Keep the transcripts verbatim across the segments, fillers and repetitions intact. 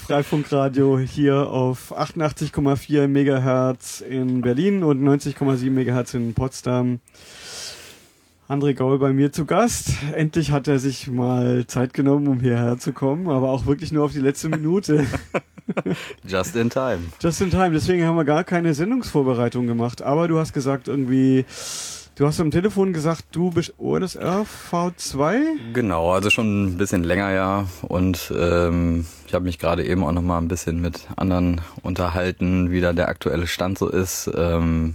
Freifunkradio hier auf achtundachtzig Komma vier Megahertz in Berlin und neunzig Komma sieben Megahertz in Potsdam. André Gaul bei mir zu Gast. Endlich hat er sich mal Zeit genommen, um hierher zu kommen, aber auch wirklich nur auf die letzte Minute. Just in time. Just in time. Deswegen haben wir gar keine Sendungsvorbereitung gemacht. Aber du hast gesagt irgendwie, du hast am Telefon gesagt, du bist O L S R V zwei? Genau, also schon ein bisschen länger, ja. Und ähm, ich habe mich gerade eben auch noch mal ein bisschen mit anderen unterhalten, wie da der aktuelle Stand so ist. Ähm,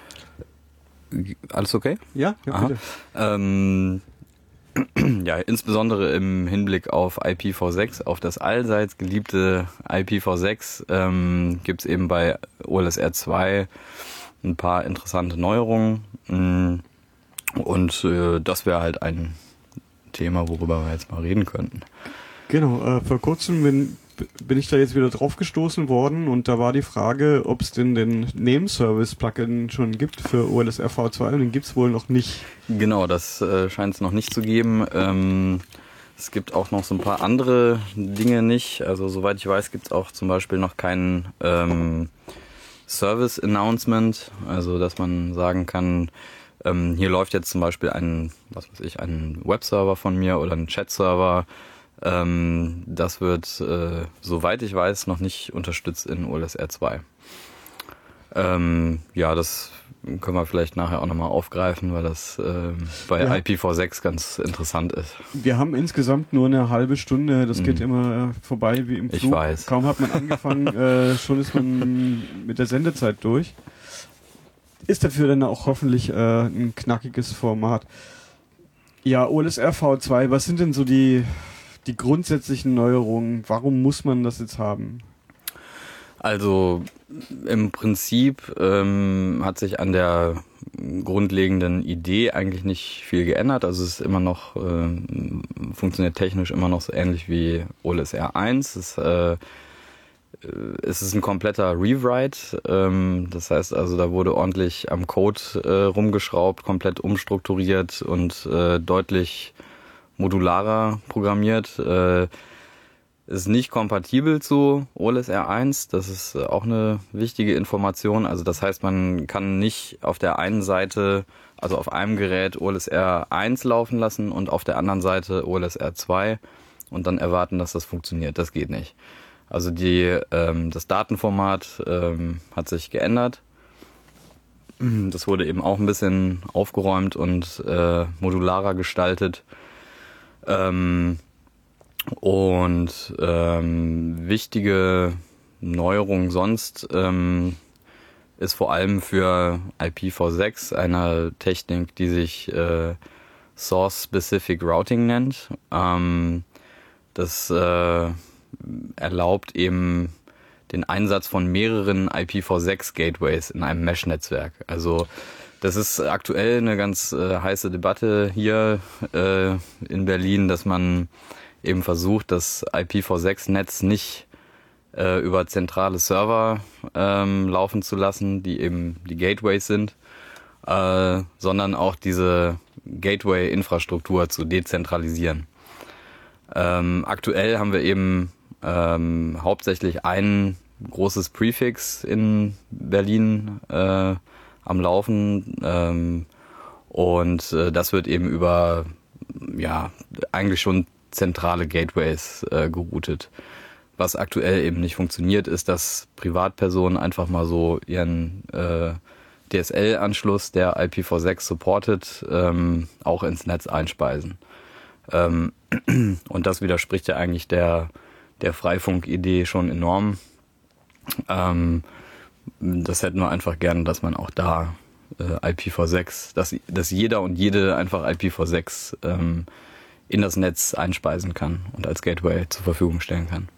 alles okay? Ja, ja bitte. Ähm, ja, insbesondere im Hinblick auf I P v sechs, auf das allseits geliebte I P v sechs, ähm, gibt es eben bei O L S R zwei ein paar interessante Neuerungen. Und äh, das wäre halt ein Thema, worüber wir jetzt mal reden könnten. Genau, äh, vor kurzem bin, bin ich da jetzt wieder drauf gestoßen worden und da war die Frage, ob es denn den Name-Service-Plugin schon gibt für O L S R v zwei und den gibt's wohl noch nicht. Genau, das äh, scheint es noch nicht zu geben. Ähm, es gibt auch noch so ein paar andere Dinge nicht. Also soweit ich weiß, gibt es auch zum Beispiel noch keinen ähm, Service Announcement, also dass man sagen kann, ähm, hier läuft jetzt zum Beispiel ein, was weiß ich, ein Webserver von mir oder ein Chat-Server. Ähm, das wird, äh, soweit ich weiß, noch nicht unterstützt in O L S R zwei. Ähm, ja, das können wir vielleicht nachher auch nochmal aufgreifen, weil das äh, bei ja. I P v sechs ganz interessant ist. Wir haben insgesamt nur eine halbe Stunde, das mhm. geht immer äh, vorbei wie im Flug. Ich weiß. Kaum hat man angefangen, äh, schon ist man mit der Sendezeit durch. Ist dafür dann auch hoffentlich äh, ein knackiges Format. Ja, O L S R v zwei, was sind denn so die, die grundsätzlichen Neuerungen? Warum muss man das jetzt haben? Also im Prinzip ähm, hat sich an der grundlegenden Idee eigentlich nicht viel geändert. Also es ist immer noch, äh, funktioniert technisch immer noch so ähnlich wie O L S R eins. Es, äh, es ist ein kompletter Rewrite. Ähm, das heißt also, da wurde ordentlich am Code äh, rumgeschraubt, komplett umstrukturiert und äh, deutlich modularer programmiert. Äh, Ist nicht kompatibel zu O L S R eins, das ist auch eine wichtige Information. Also das heißt, man kann nicht auf der einen Seite, also auf einem Gerät O L S R eins laufen lassen und auf der anderen Seite O L S R zwei und dann erwarten, dass das funktioniert. Das geht nicht. Also die, ähm, das Datenformat ähm, hat sich geändert. Das wurde eben auch ein bisschen aufgeräumt und äh, modularer gestaltet. Ähm, Und ähm, wichtige Neuerung sonst ähm, ist vor allem für I P v sechs eine Technik, die sich äh, Source-Specific Routing nennt. Ähm, das äh, erlaubt eben den Einsatz von mehreren I P v sechs Gateways in einem Mesh-Netzwerk. Also das ist aktuell eine ganz äh, heiße Debatte hier äh, in Berlin, dass man eben versucht, das I P v sechs Netz nicht äh, über zentrale Server ähm, laufen zu lassen, die eben die Gateways sind, äh, sondern auch diese Gateway-Infrastruktur zu dezentralisieren. Ähm, aktuell haben wir eben ähm, hauptsächlich ein großes Prefix in Berlin äh, am Laufen ähm, und äh, das wird eben über ja eigentlich schon zentrale Gateways äh, geroutet. Was aktuell eben nicht funktioniert, ist, dass Privatpersonen einfach mal so ihren äh, D S L-Anschluss, der I P v sechs supportet, ähm, auch ins Netz einspeisen. Ähm, und das widerspricht ja eigentlich der, der Freifunk-Idee schon enorm. Ähm, das hätten wir einfach gerne, dass man auch da äh, I P v sechs, dass, dass jeder und jede einfach I P v sechs ähm, in das Netz einspeisen kann und als Gateway zur Verfügung stellen kann.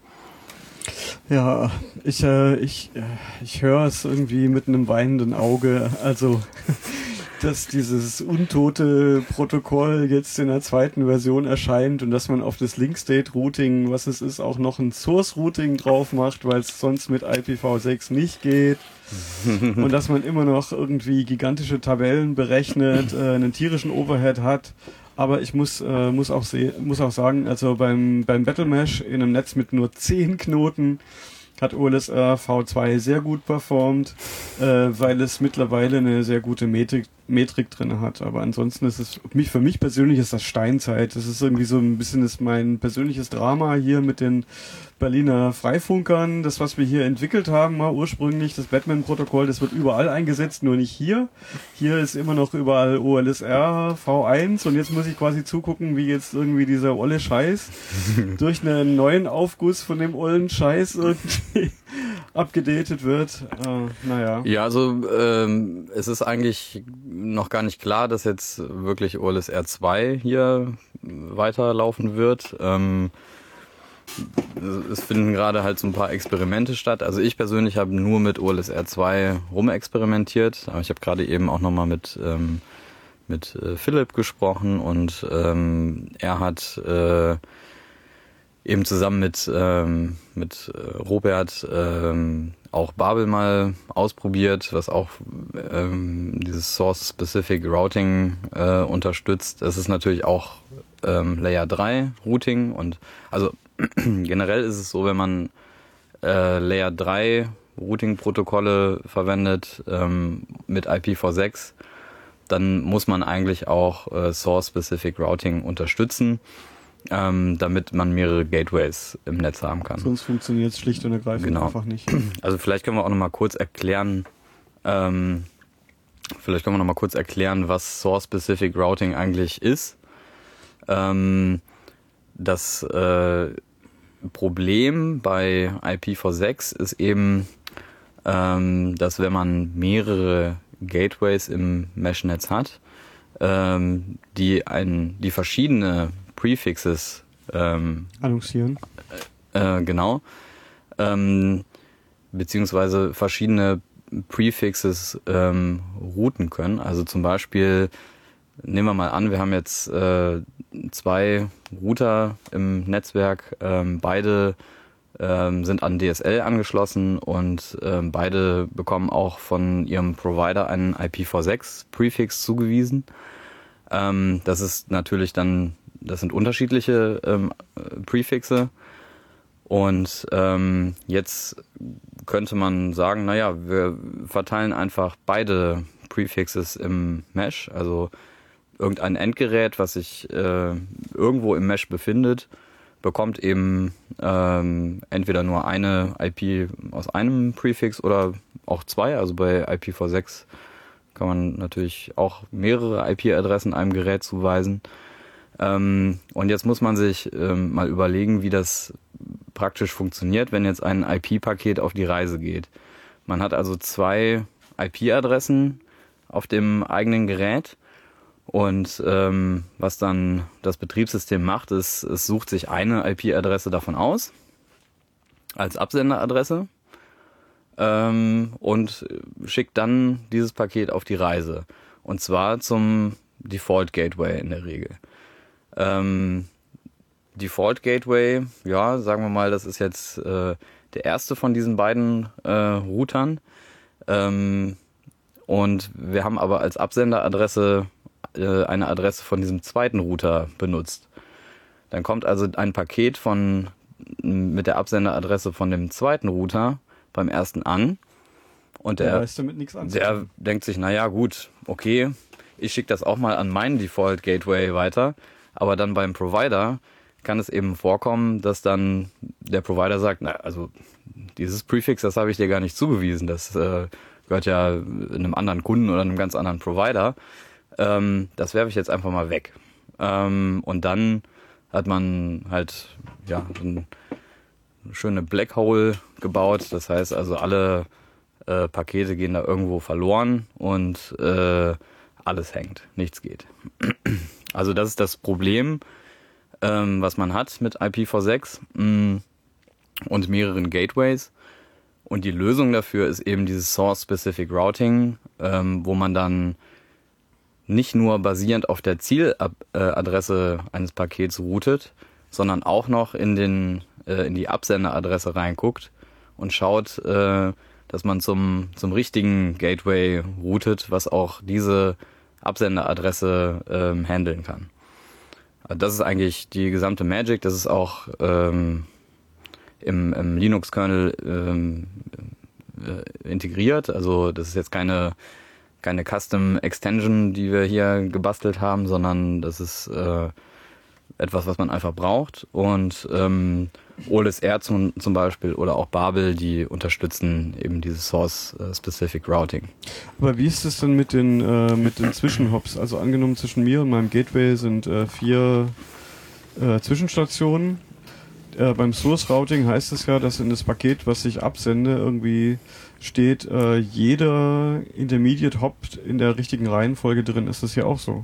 Ja, ich, äh, ich, ich höre es irgendwie mit einem weinenden Auge. Also, dass dieses untote Protokoll jetzt in der zweiten Version erscheint und dass man auf das Link-State-Routing, was es ist, auch noch ein Source-Routing drauf macht, weil es sonst mit I P v sechs nicht geht. Und dass man immer noch irgendwie gigantische Tabellen berechnet, äh, einen tierischen Overhead hat. Aber ich muss äh, muss auch se- muss auch sagen, also beim beim Battle Mesh in einem Netz mit nur zehn Knoten hat O L S R V zwei sehr gut performt, äh, weil es mittlerweile eine sehr gute Metrik, Metrik drin hat. Aber ansonsten ist es, mich, für mich persönlich ist das Steinzeit. Das ist irgendwie so ein bisschen ist mein persönliches Drama hier mit den Berliner Freifunkern. Das, was wir hier entwickelt haben, mal ursprünglich, das Batman-Protokoll, das wird überall eingesetzt, nur nicht hier. Hier ist immer noch überall O L S R V eins und jetzt muss ich quasi zugucken, wie jetzt irgendwie dieser olle Scheiß durch einen neuen Aufguss von dem ollen Scheiß irgendwie abgedatet wird. Äh, naja. Ja, also ähm, es ist eigentlich noch gar nicht klar, dass jetzt wirklich O L S R zwei hier weiterlaufen wird. Ähm, es finden gerade halt so ein paar Experimente statt. Also ich persönlich habe nur mit O L S R zwei rumexperimentiert, aber ich habe gerade eben auch nochmal mit ähm, mit äh, Philipp gesprochen und ähm, er hat äh, eben zusammen mit ähm, mit äh, Robert ähm, auch Babel mal ausprobiert, was auch ähm, dieses Source-Specific Routing äh, unterstützt. Es ist natürlich auch ähm, Layer drei Routing und also generell ist es so, wenn man äh, Layer drei Routing-Protokolle verwendet ähm, mit I P v sechs, dann muss man eigentlich auch äh, Source-Specific Routing unterstützen, ähm, damit man mehrere Gateways im Netz haben kann. Sonst funktioniert es schlicht und ergreifend genau. einfach nicht. Also vielleicht können wir auch noch mal kurz erklären, ähm, vielleicht können wir noch mal kurz erklären, was Source-Specific Routing eigentlich ist. Ähm, das äh, Problem bei I P v sechs ist eben, ähm, dass wenn man mehrere Gateways im Mesh-Netz hat, ähm, die ein, die verschiedene Prefixes ähm, annoncieren. Äh, genau. Ähm, beziehungsweise verschiedene Prefixes ähm, routen können. Also zum Beispiel, nehmen wir mal an, wir haben jetzt äh, zwei Router im Netzwerk, ähm, beide ähm, sind an D S L angeschlossen und ähm, beide bekommen auch von ihrem Provider einen I P v sechs Prefix zugewiesen. Ähm, das ist natürlich dann, das sind unterschiedliche ähm, Prefixe und ähm, jetzt könnte man sagen, naja, wir verteilen einfach beide Prefixes im Mesh, also irgendein Endgerät, was sich äh, irgendwo im Mesh befindet, bekommt eben ähm, entweder nur eine I P aus einem Prefix oder auch zwei. Also bei I P v sechs kann man natürlich auch mehrere I P-Adressen einem Gerät zuweisen. Ähm, und jetzt muss man sich ähm, mal überlegen, wie das praktisch funktioniert, wenn jetzt ein I P-Paket auf die Reise geht. Man hat also zwei I P-Adressen auf dem eigenen Gerät. Und ähm, was dann das Betriebssystem macht, ist, es sucht sich eine I P-Adresse davon aus, als Absenderadresse, ähm, und schickt dann dieses Paket auf die Reise. Und zwar zum Default Gateway in der Regel. Ähm, Default Gateway, ja, sagen wir mal, das ist jetzt äh, der erste von diesen beiden äh, Routern. Ähm, und wir haben aber als Absenderadresse eine Adresse von diesem zweiten Router benutzt. Dann kommt also ein Paket von mit der Absenderadresse von dem zweiten Router beim ersten an und der, der weiß damit nichts der denkt sich, naja gut, okay, ich schicke das auch mal an meinen Default Gateway weiter, aber dann beim Provider kann es eben vorkommen, dass dann der Provider sagt, na also dieses Prefix, das habe ich dir gar nicht zugewiesen, das äh, gehört ja einem anderen Kunden oder einem ganz anderen Provider. Ähm, das werfe ich jetzt einfach mal weg. Ähm, und dann hat man halt ja eine schöne Black Hole gebaut. Das heißt also, alle äh, Pakete gehen da irgendwo verloren und äh, alles hängt. Nichts geht. Also das ist das Problem, ähm, was man hat mit I P v sechs mh, und mehreren Gateways. Und die Lösung dafür ist eben dieses Source-Specific Routing, ähm, wo man dann nicht nur basierend auf der Zieladresse eines Pakets routet, sondern auch noch in den äh, in die Absenderadresse reinguckt und schaut, äh, dass man zum zum richtigen Gateway routet, was auch diese Absenderadresse ähm, handeln kann. Das ist eigentlich die gesamte Magic. Das ist auch ähm, im, im Linux-Kernel ähm, äh, integriert. Also das ist jetzt keine keine Custom Extension, die wir hier gebastelt haben, sondern das ist äh, etwas, was man einfach braucht. Und ähm, O L S R zum, zum Beispiel oder auch Babel, die unterstützen eben dieses Source-Specific Routing. Aber wie ist es denn mit den äh, mit den Zwischenhops? Also angenommen, zwischen mir und meinem Gateway sind äh, vier äh, Zwischenstationen. Äh, beim Source-Routing heißt es ja, dass in das Paket, was ich absende, irgendwie steht, äh, jeder Intermediate Hop in der richtigen Reihenfolge drin. Ist das ja auch so?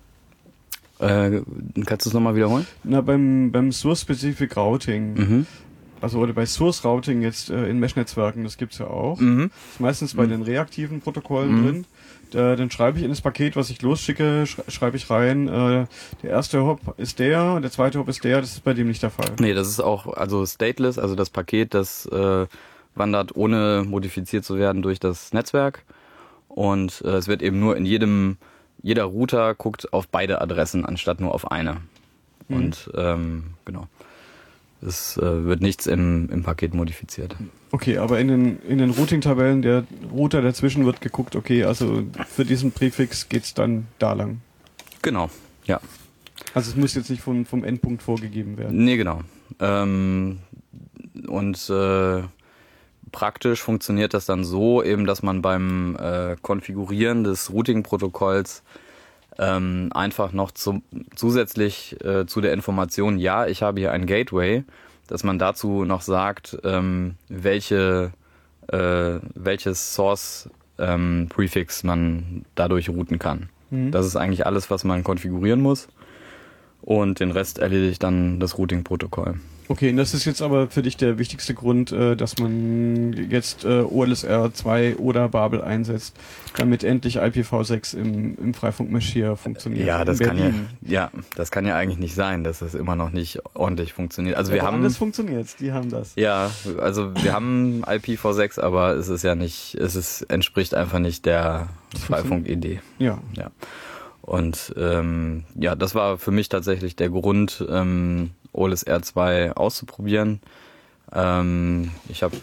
Äh, kannst du es nochmal wiederholen? Na, beim, beim Source-Specific Routing, Mhm. also oder bei Source-Routing jetzt äh, in Mesh-Netzwerken, das gibt's ja auch. Mhm. Das ist meistens bei Mhm. den reaktiven Protokollen Mhm. drin. Da, dann schreibe ich in das Paket, was ich losschicke, sch schreibe ich rein, äh, der erste Hop ist der und der zweite Hop ist der. Das ist bei dem nicht der Fall. Nee, das ist auch also stateless, also das Paket, das äh, wandert ohne modifiziert zu werden durch das Netzwerk und äh, es wird eben nur in jedem, jeder Router guckt auf beide Adressen anstatt nur auf eine. Mhm. Und ähm, genau, es äh, wird nichts im, im Paket modifiziert. Okay, aber in den, in den Routing-Tabellen, der Router dazwischen wird geguckt, okay, also für diesen Präfix geht's dann da lang. Genau, ja. Also es muss jetzt nicht vom, vom Endpunkt vorgegeben werden. Nee, genau. Ähm, und äh, praktisch funktioniert das dann so, eben, dass man beim äh, Konfigurieren des Routing-Protokolls ähm, einfach noch zu, zusätzlich äh, zu der Information, ja, ich habe hier ein Gateway, dass man dazu noch sagt, ähm, welche äh, welches Source-Prefix ähm, man dadurch routen kann. Mhm. Das ist eigentlich alles, was man konfigurieren muss. Und den Rest erledigt dann das Routing-Protokoll. Okay, und das ist jetzt aber für dich der wichtigste Grund, äh, dass man jetzt äh, O L S R zwei oder Babel einsetzt, damit endlich I P v sechs im, im Freifunk-Mesh hier funktioniert. Ja, das in kann ja, Berlin. ja, das kann ja eigentlich nicht sein, dass das immer noch nicht ordentlich funktioniert. Also wir Aber haben anders funktioniert's, die haben das. ja, also wir haben I P v sechs, aber es ist ja nicht, es ist, entspricht einfach nicht der Freifunk-Idee. Ja. Ja. Und ähm, ja, das war für mich tatsächlich der Grund, ähm, O L S R zwei auszuprobieren. Ähm, ich habe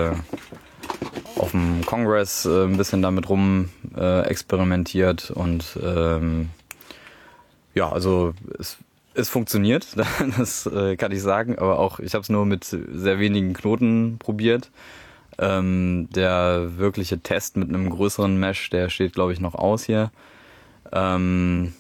äh, auf dem Kongress äh, ein bisschen damit rum äh, experimentiert und ähm, ja, also es, es funktioniert, das äh, kann ich sagen, aber auch ich habe es nur mit sehr wenigen Knoten probiert. Ähm, der wirkliche Test mit einem größeren Mesh, der steht, glaube ich, noch aus hier. Ähm,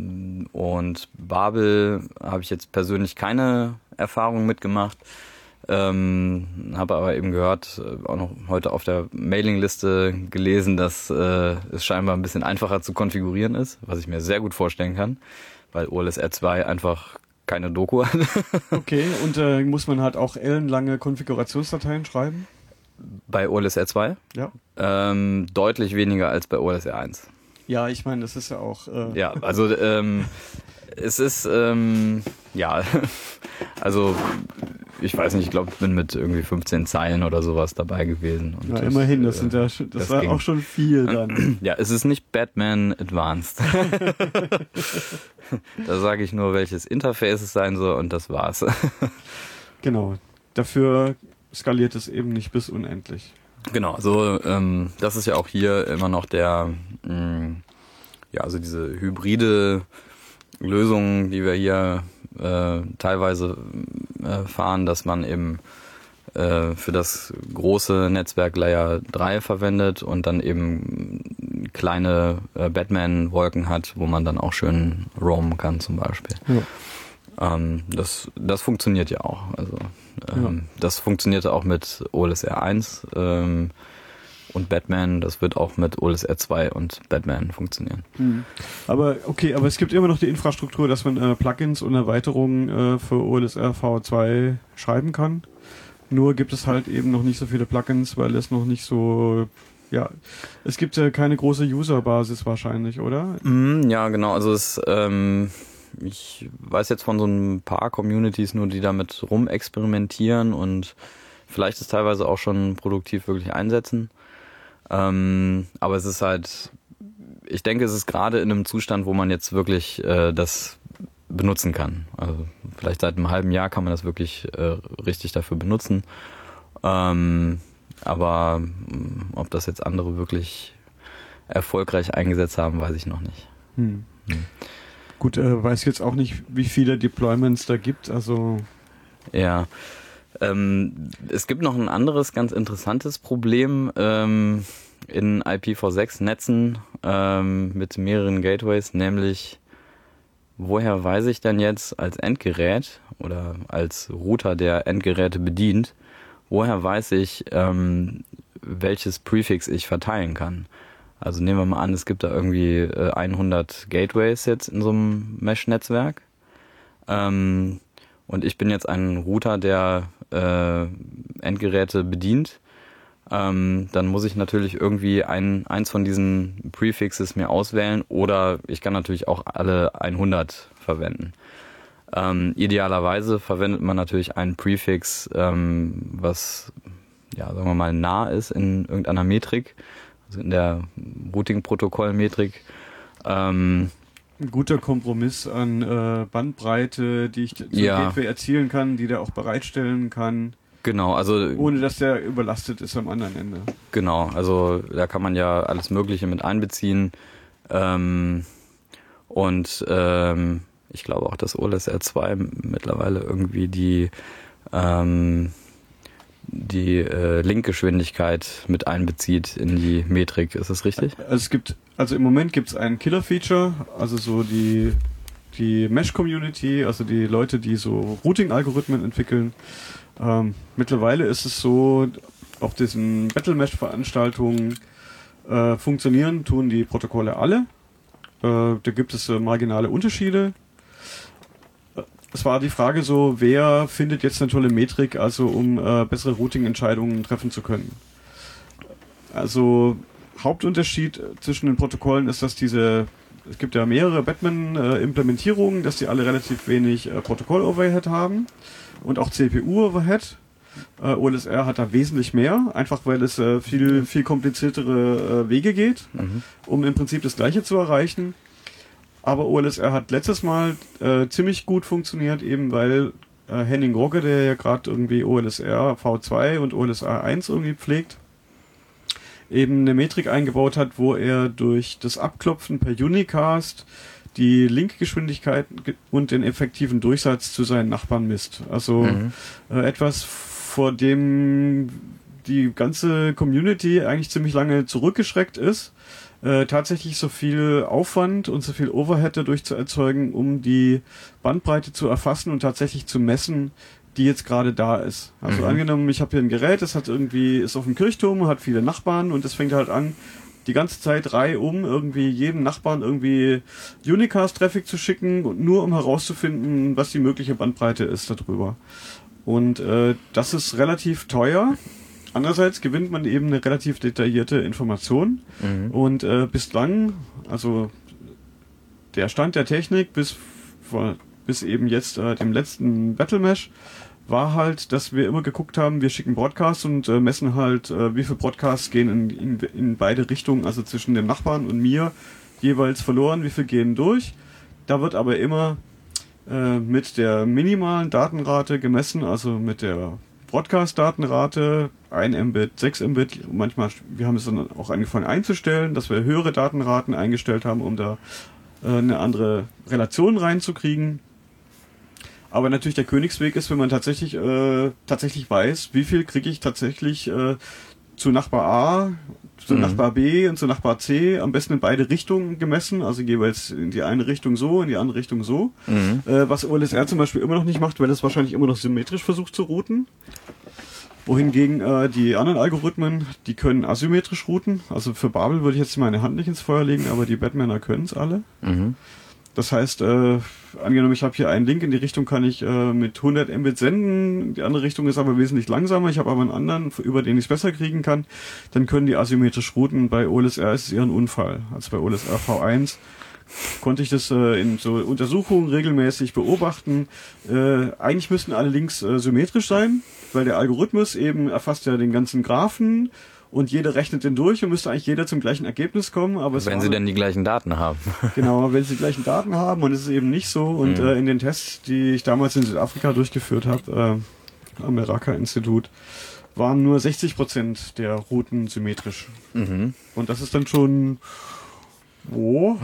und Babel habe ich jetzt persönlich keine Erfahrung mitgemacht, ähm, habe aber eben gehört, auch noch heute auf der Mailingliste gelesen, dass äh, es scheinbar ein bisschen einfacher zu konfigurieren ist, was ich mir sehr gut vorstellen kann, weil O L S R zwei einfach keine Doku hat. Okay, und äh, muss man halt auch ellenlange Konfigurationsdateien schreiben? Bei O L S R zwei? Ja. Ähm, deutlich weniger als bei O L S R eins. Ja, ich meine, das ist ja auch... Äh Ja, also ähm, es ist, ähm, ja, also ich weiß nicht, ich glaube, ich bin mit irgendwie fünfzehn Zeilen oder sowas dabei gewesen. Und ja, das, immerhin, das, äh, sind ja, schon- das, das war ging. auch schon viel dann. Ja, es ist nicht Batman Advanced. Da sage ich nur, welches Interface es sein soll und das war's. Genau. Dafür skaliert es eben nicht bis unendlich. Genau, also ähm, das ist ja auch hier immer noch der, mh, ja, also diese hybride Lösung, die wir hier äh, teilweise äh, fahren, dass man eben äh, für das große Netzwerk Layer drei verwendet und dann eben kleine äh, Batman-Wolken hat, wo man dann auch schön roamen kann zum Beispiel. Ja. Ähm, das, das funktioniert ja auch. Also ähm, Ja. das funktionierte auch mit O L S R eins ähm, und Batman. Das wird auch mit O L S R zwei und Batman funktionieren. Hm. Aber okay, aber es gibt immer noch die Infrastruktur, dass man äh, Plugins und Erweiterungen äh, für O L S R v zwei schreiben kann. Nur gibt es halt eben noch nicht so viele Plugins, weil es noch nicht so... Ja, es gibt ja keine große Userbasis wahrscheinlich, oder? Mm, ja, genau. Also es, ähm, ich weiß jetzt von so ein paar Communities nur, die damit rumexperimentieren und vielleicht es teilweise auch schon produktiv wirklich einsetzen. Ähm, aber es ist halt, ich denke, es ist gerade in einem Zustand, wo man jetzt wirklich äh, das benutzen kann. Also vielleicht seit einem halben Jahr kann man das wirklich äh, richtig dafür benutzen. Ähm, aber mh, ob das jetzt andere wirklich erfolgreich eingesetzt haben, weiß ich noch nicht. Hm. Hm. Gut, äh, weiß jetzt auch nicht, wie viele Deployments da gibt, also... Ja, ähm, es gibt noch ein anderes ganz interessantes Problem ähm, in I P v sechs Netzen ähm, mit mehreren Gateways, nämlich woher weiß ich denn jetzt als Endgerät oder als Router, der Endgeräte bedient, woher weiß ich, ähm, welches Prefix ich verteilen kann? Also nehmen wir mal an, es gibt da irgendwie äh, hundert Gateways jetzt in so einem Mesh-Netzwerk. Ähm, und ich bin jetzt ein Router, der äh, Endgeräte bedient. Ähm, dann muss ich natürlich irgendwie ein, eins von diesen Prefixes mir auswählen oder ich kann natürlich auch alle hundert verwenden. Ähm, idealerweise verwendet man natürlich einen Prefix, ähm, was, ja, sagen wir mal, nah ist in irgendeiner Metrik, also in der Routing-Protokoll-Metrik. Ähm, Ein guter Kompromiss an äh, Bandbreite, die ich zum ja. Gateway erzielen kann, die der auch bereitstellen kann. Genau, also ohne dass der überlastet ist am anderen Ende. Genau, also da kann man ja alles Mögliche mit einbeziehen. Ähm, und ähm, ich glaube auch, dass O L S R zwei mittlerweile irgendwie die ähm, die äh, Linkgeschwindigkeit mit einbezieht in die Metrik. Ist das richtig? Also es gibt, also im Moment gibt es ein Killer-Feature, also so die die Mesh-Community, also die Leute, die so Routing-Algorithmen entwickeln. Ähm, mittlerweile ist es so, auf diesen Battle-Mesh-Veranstaltungen äh, funktionieren, tun die Protokolle alle. Äh, da gibt es äh, marginale Unterschiede. Es war die Frage so, wer findet jetzt eine tolle Metrik, also um äh, bessere Routing-Entscheidungen treffen zu können. Also Hauptunterschied zwischen den Protokollen ist, dass diese, es gibt ja mehrere Batman-Implementierungen, dass die alle relativ wenig äh, Protokoll-Overhead haben und auch C P U-Overhead. Äh, O L S R hat da wesentlich mehr, einfach weil es äh, viel, viel kompliziertere äh, Wege geht, mhm. um im Prinzip das Gleiche zu erreichen. Aber O L S R hat letztes Mal äh, ziemlich gut funktioniert, eben weil äh, Henning Rogge, der ja gerade irgendwie O L S R V zwei und O L S R eins irgendwie pflegt, eben eine Metrik eingebaut hat, wo er durch das Abklopfen per Unicast die Linkgeschwindigkeit und den effektiven Durchsatz zu seinen Nachbarn misst. Also mhm. äh, etwas, vor dem die ganze Community eigentlich ziemlich lange zurückgeschreckt ist, äh, tatsächlich so viel Aufwand und so viel Overhead dadurch zu erzeugen, um die Bandbreite zu erfassen und tatsächlich zu messen, die jetzt gerade da ist. Also mhm. angenommen, ich habe hier ein Gerät, das hat irgendwie, ist auf dem Kirchturm, hat viele Nachbarn und es fängt halt an, die ganze Zeit reihum irgendwie jedem Nachbarn irgendwie Unicast-Traffic zu schicken und nur um herauszufinden, was die mögliche Bandbreite ist darüber. Und äh, das ist relativ teuer. Andererseits gewinnt man eben eine relativ detaillierte Information. Mhm. Und äh, bislang, also der Stand der Technik bis vor, bis eben jetzt äh, dem letzten Battle Mesh war halt, dass wir immer geguckt haben, wir schicken Broadcasts und äh, messen halt, äh, wie viele Broadcasts gehen in, in, in beide Richtungen, also zwischen dem Nachbarn und mir jeweils verloren, wie viel gehen durch. Da wird aber immer äh, mit der minimalen Datenrate gemessen, also mit der Broadcast-Datenrate, ein Mbit, sechs Mbit, manchmal, wir haben es dann auch angefangen einzustellen, dass wir höhere Datenraten eingestellt haben, um da äh, eine andere Relation reinzukriegen. Aber natürlich der Königsweg ist, wenn man tatsächlich äh, tatsächlich weiß, wie viel kriege ich tatsächlich äh, zu Nachbar A, zu mhm. Nachbar B und zu Nachbar C, am besten in beide Richtungen gemessen, also jeweils in die eine Richtung so, in die andere Richtung so. Mhm. Äh, was O L S R zum Beispiel immer noch nicht macht, weil es wahrscheinlich immer noch symmetrisch versucht zu routen. Wohingegen äh, die anderen Algorithmen, die können asymmetrisch routen. Also für Babel würde ich jetzt meine Hand nicht ins Feuer legen, aber die Batmaner können es alle. Mhm. Das heißt, äh, angenommen, ich habe hier einen Link in die Richtung, kann ich äh, mit hundert Mbit senden, die andere Richtung ist aber wesentlich langsamer, ich habe aber einen anderen, über den ich es besser kriegen kann, dann können die asymmetrisch routen. Bei O L S R ist es eher ein Unfall. Also bei O L S R V eins konnte ich das äh, in so Untersuchungen regelmäßig beobachten. Äh, eigentlich müssten alle Links äh, symmetrisch sein, weil der Algorithmus eben erfasst ja den ganzen Graphen und jeder rechnet den durch und müsste eigentlich jeder zum gleichen Ergebnis kommen. Aber es wenn war, sie denn die gleichen Daten haben. Genau, wenn sie die gleichen Daten haben und es ist eben nicht so. Und mhm. äh, in den Tests, die ich damals in Südafrika durchgeführt habe, äh, am Meraka-Institut, waren nur sechzig Prozent der Routen symmetrisch. Mhm. Und das ist dann schon... Wo?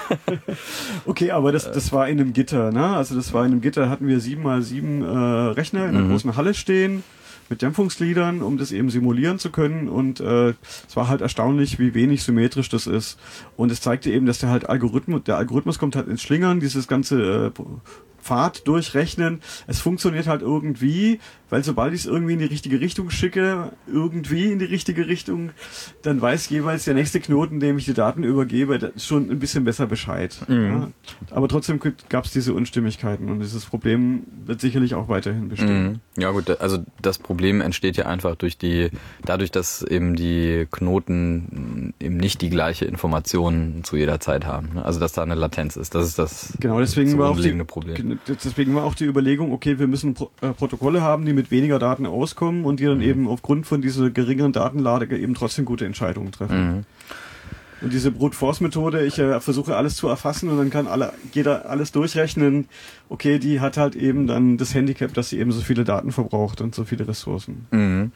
Okay, aber das, das war in einem Gitter, ne? Also das war in einem Gitter, hatten wir sieben mal sieben äh, Rechner in einer mhm. großen Halle stehen mit Dämpfungsgliedern, um das eben simulieren zu können. Und äh, es war halt erstaunlich, wie wenig symmetrisch das ist. Und es zeigte eben, dass der halt Algorithmus, der Algorithmus kommt halt ins Schlingern, dieses ganze äh, Pfad durchrechnen. Es funktioniert halt irgendwie, weil sobald ich es irgendwie in die richtige Richtung schicke, irgendwie in die richtige Richtung, dann weiß jeweils der nächste Knoten, dem ich die Daten übergebe, schon ein bisschen besser Bescheid. Mhm. Ja. Aber trotzdem gab es diese Unstimmigkeiten und dieses Problem wird sicherlich auch weiterhin bestehen. Mhm. Ja gut, also das Problem entsteht ja einfach durch die, dadurch, dass eben die Knoten eben nicht die gleiche Information zu jeder Zeit haben. Also dass da eine Latenz ist. Das ist das genau, deswegen war auch die, Problem. Deswegen war auch die Überlegung, okay, wir müssen Pro- äh, Protokolle haben, die mit weniger Daten auskommen und die dann mhm. eben aufgrund von dieser geringeren Datenlage eben trotzdem gute Entscheidungen treffen. Mhm. Und diese Brute-Force-Methode, ich äh, versuche alles zu erfassen und dann kann alle, jeder alles durchrechnen. Okay, die hat halt eben dann das Handicap, dass sie eben so viele Daten verbraucht und so viele Ressourcen. Mhm.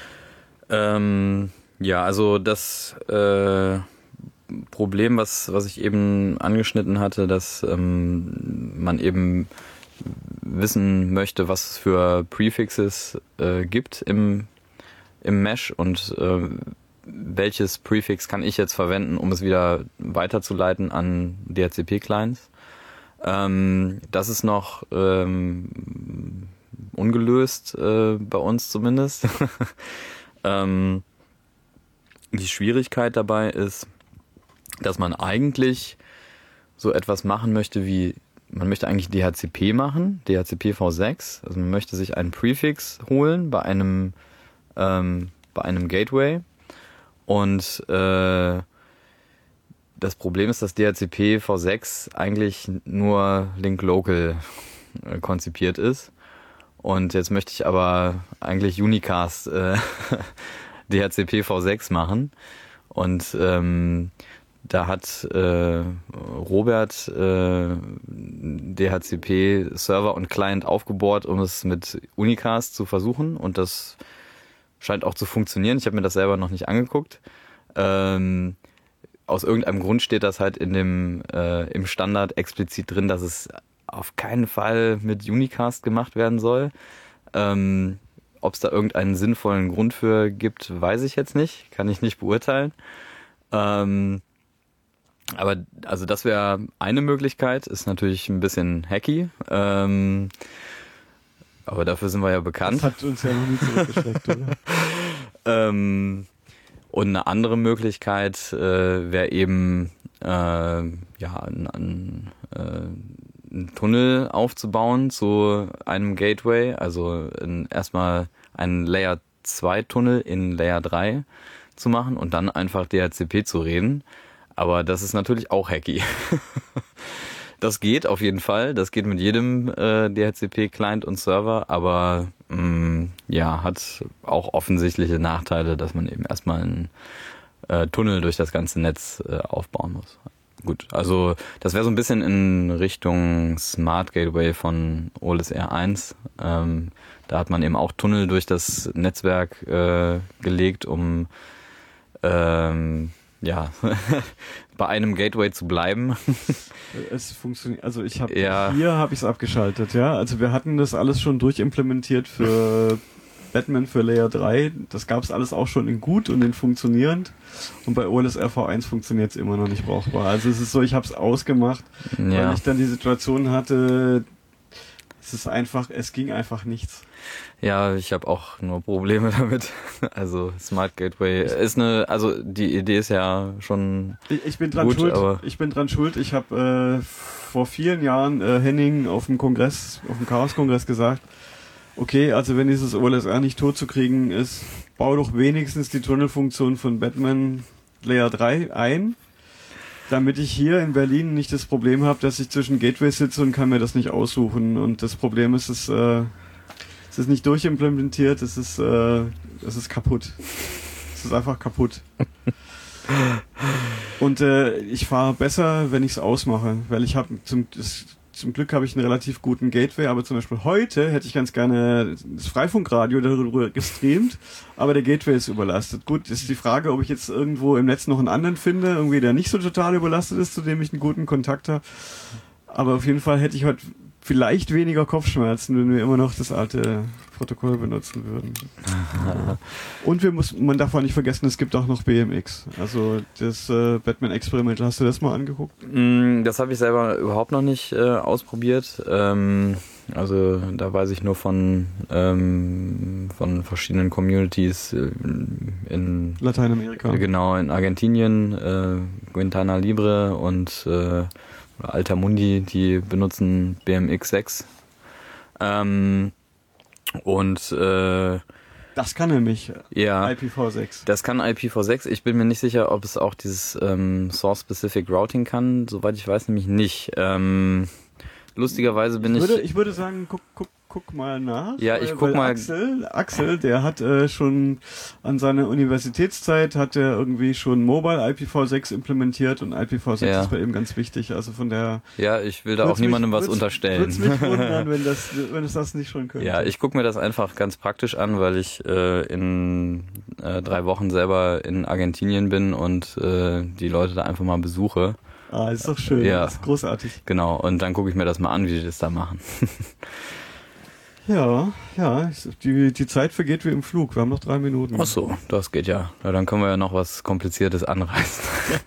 Ähm, ja, also das äh, Problem, was, was ich eben angeschnitten hatte, dass ähm, man eben wissen möchte, was es für Prefixes äh, gibt im, im Mesh und äh, welches Prefix kann ich jetzt verwenden, um es wieder weiterzuleiten an D H C P-Clients. Ähm, das ist noch ähm, ungelöst äh, bei uns zumindest. ähm, die Schwierigkeit dabei ist, dass man eigentlich so etwas machen möchte wie, man möchte eigentlich D H C P machen, D H C P v sechs, also man möchte sich einen Prefix holen bei einem ähm, bei einem Gateway und äh, das Problem ist, dass D H C P v sechs eigentlich nur Link Local äh, konzipiert ist und jetzt möchte ich aber eigentlich Unicast äh, D H C P v sechs machen und ähm, da hat äh, Robert äh, D H C P Server und Client aufgebohrt, um es mit Unicast zu versuchen und das scheint auch zu funktionieren. Ich habe mir das selber noch nicht angeguckt. Ähm, aus irgendeinem Grund steht das halt in dem äh, im Standard explizit drin, dass es auf keinen Fall mit Unicast gemacht werden soll. Ähm, ob es da irgendeinen sinnvollen Grund für gibt, weiß ich jetzt nicht. Kann ich nicht beurteilen. Ähm, aber also das wäre eine Möglichkeit, ist natürlich ein bisschen hacky. Ähm, aber dafür sind wir ja bekannt. Das hat uns ja noch nie zurückgeschreckt, oder? ähm, und eine andere Möglichkeit äh, wäre eben äh, ja ein, ein, äh, einen Tunnel aufzubauen zu einem Gateway, also in, erstmal einen Layer zwei Tunnel in Layer drei zu machen und dann einfach D H C P zu reden. Aber das ist natürlich auch hacky. Das geht auf jeden Fall. Das geht mit jedem äh, D H C P-Client und Server, aber mh, ja, hat auch offensichtliche Nachteile, dass man eben erstmal einen äh, Tunnel durch das ganze Netz äh, aufbauen muss. Gut, also das wäre so ein bisschen in Richtung Smart Gateway von O L S R eins. Ähm, da hat man eben auch Tunnel durch das Netzwerk äh, gelegt, um ähm, ja, bei einem Gateway zu bleiben. Es funktioniert, also ich habe ja. hier habe ich es abgeschaltet, ja. Also wir hatten das alles schon durchimplementiert für Batman für Layer drei. Das gab es alles auch schon in gut und in funktionierend. Und bei O L S R v eins funktioniert es immer noch nicht brauchbar. Also es ist so, ich habe es ausgemacht, ja. weil ich dann die Situation hatte, es ist einfach, es ging einfach nichts. Ja, ich habe auch nur Probleme damit. Also Smart Gateway ist eine, also die Idee ist ja schon Ich, ich bin dran gut, schuld. Aber ich bin dran schuld. Ich habe äh, vor vielen Jahren äh, Henning auf dem Kongress, auf dem Chaos-Kongress gesagt, okay, also wenn dieses O L S R nicht tot zu kriegen ist, bau doch wenigstens die Tunnelfunktion von Batman Layer drei ein, damit ich hier in Berlin nicht das Problem habe, dass ich zwischen Gateways sitze und kann mir das nicht aussuchen. Und das Problem ist, es, äh, es ist nicht durchimplementiert, es ist, äh, es ist kaputt. Es ist einfach kaputt. Und äh, ich fahre besser, wenn ich es ausmache, weil ich habe zum, das, zum Glück habe ich einen relativ guten Gateway, aber zum Beispiel heute hätte ich ganz gerne das Freifunkradio darüber gestreamt, aber der Gateway ist überlastet. Gut, ist die Frage, ob ich jetzt irgendwo im Netz noch einen anderen finde, irgendwie der nicht so total überlastet ist, zu dem ich einen guten Kontakt habe. Aber auf jeden Fall hätte ich heute vielleicht weniger Kopfschmerzen, wenn wir immer noch das alte Protokoll benutzen würden. Und wir muss, man darf auch nicht vergessen, es gibt auch noch B M X. Also das äh, Batman-Experiment, hast du das mal angeguckt? Das habe ich selber überhaupt noch nicht äh, ausprobiert. Ähm, also da weiß ich nur von, ähm, von verschiedenen Communities äh, in Lateinamerika. Genau, in Argentinien, äh, Guantana Libre und äh, Altamundi, die benutzen B M X sechs. Ähm, und äh, das kann nämlich ja, I P v sechs. Das kann I P v sechs. Ich bin mir nicht sicher, ob es auch dieses ähm, Source-Specific Routing kann. Soweit ich weiß, nämlich nicht. Ähm, lustigerweise bin ich... Ich würde, ich würde sagen, guck, guck, guck mal nach. Ja, ich guck mal. Axel, Axel, der hat äh, schon an seiner Universitätszeit hat er irgendwie schon Mobile I P v sechs implementiert und I P v sechs ja. ist bei ihm ganz wichtig. Also von der. Ja, ich will da auch niemandem mich, was unterstellen. Würde mich wundern, wenn das, wenn es das nicht schon könnte. Ja, ich gucke mir das einfach ganz praktisch an, weil ich äh, in äh, drei Wochen selber in Argentinien bin und äh, die Leute da einfach mal besuche. Ah, ist doch schön. Ja. Das ist großartig. Genau. Und dann gucke ich mir das mal an, wie die das da machen. Ja, ja, die, die Zeit vergeht wie im Flug. Wir haben noch drei Minuten. Ach so, das geht ja. Ja, dann können wir ja noch was Kompliziertes anreißen.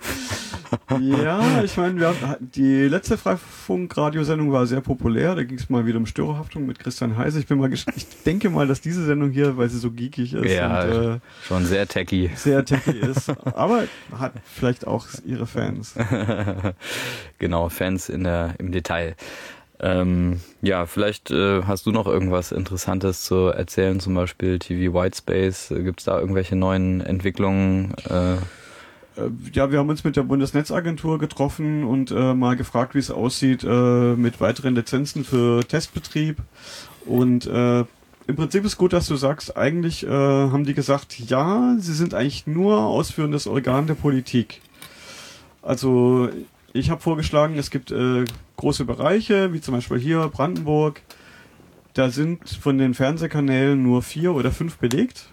Ja, ich meine, wir haben, die letzte Freifunk-Radiosendung war sehr populär. Da ging es mal wieder um Störerhaftung mit Christian Heise. Ich bin mal, ich denke mal, dass diese Sendung hier, weil sie so geekig ist, ja, und, äh, schon sehr techy, sehr techy ist, aber hat vielleicht auch ihre Fans. Genau, Fans in der im Detail. Ähm, ja, vielleicht äh, hast du noch irgendwas Interessantes zu erzählen, zum Beispiel T V Whitespace. Gibt es da irgendwelche neuen Entwicklungen? Äh? Ja, wir haben uns mit der Bundesnetzagentur getroffen und äh, mal gefragt, wie es aussieht äh, mit weiteren Lizenzen für Testbetrieb. Und äh, im Prinzip ist gut, dass du sagst, eigentlich äh, haben die gesagt, ja, sie sind eigentlich nur ausführendes Organ der Politik. Also ich habe vorgeschlagen, es gibt äh, große Bereiche, wie zum Beispiel hier Brandenburg. Da sind von den Fernsehkanälen nur vier oder fünf belegt.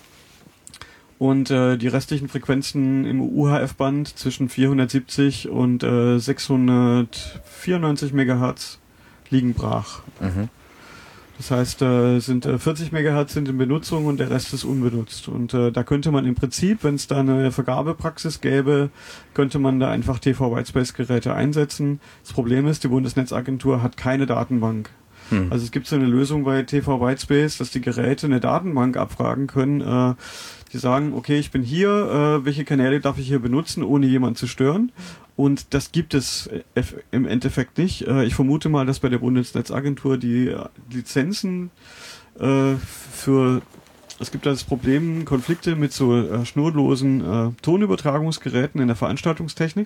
Und äh, die restlichen Frequenzen im U H F-Band zwischen vierhundertsiebzig und äh, sechshundertvierundneunzig Megahertz liegen brach. Mhm. Das heißt, äh, sind äh, vierzig Megahertz sind in Benutzung und der Rest ist unbenutzt. Und äh, da könnte man im Prinzip, wenn es da eine Vergabepraxis gäbe, könnte man da einfach T V Whitespace-Geräte einsetzen. Das Problem ist, die Bundesnetzagentur hat keine Datenbank. Hm. Also es gibt so eine Lösung bei T V Whitespace, dass die Geräte eine Datenbank abfragen können. Äh, die sagen, okay, ich bin hier, äh, welche Kanäle darf ich hier benutzen, ohne jemanden zu stören? Und das gibt es im Endeffekt nicht. Äh, ich vermute mal, dass bei der Bundesnetzagentur die Lizenzen äh, für, es gibt da das Problem, Konflikte mit so äh, schnurlosen äh, Tonübertragungsgeräten in der Veranstaltungstechnik.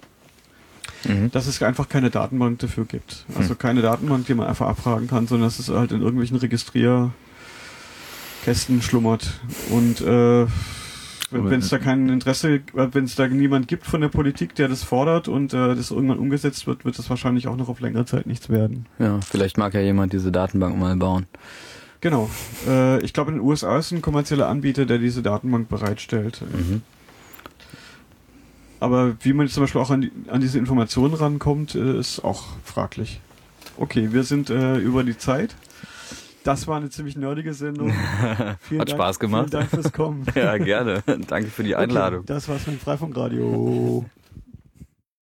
Mhm. Dass es einfach keine Datenbank dafür gibt. Also keine Datenbank, die man einfach abfragen kann, sondern dass es halt in irgendwelchen Registrierkästen schlummert. Und äh, wenn es da kein Interesse, wenn es da niemand gibt von der Politik, der das fordert und äh, das irgendwann umgesetzt wird, wird das wahrscheinlich auch noch auf längere Zeit nichts werden. Ja, vielleicht mag ja jemand diese Datenbank mal bauen. Genau. Äh, ich glaube, in den U S A ist ein kommerzieller Anbieter, der diese Datenbank bereitstellt. Mhm. Aber wie man jetzt zum Beispiel auch an, die, an diese Informationen rankommt, äh, ist auch fraglich. Okay, wir sind äh, über die Zeit. Das war eine ziemlich nerdige Sendung. Hat Dank, Spaß gemacht. Vielen Dank fürs Kommen. Ja, gerne. Danke für die Einladung. Okay, das war's mit dem Freifunkradio.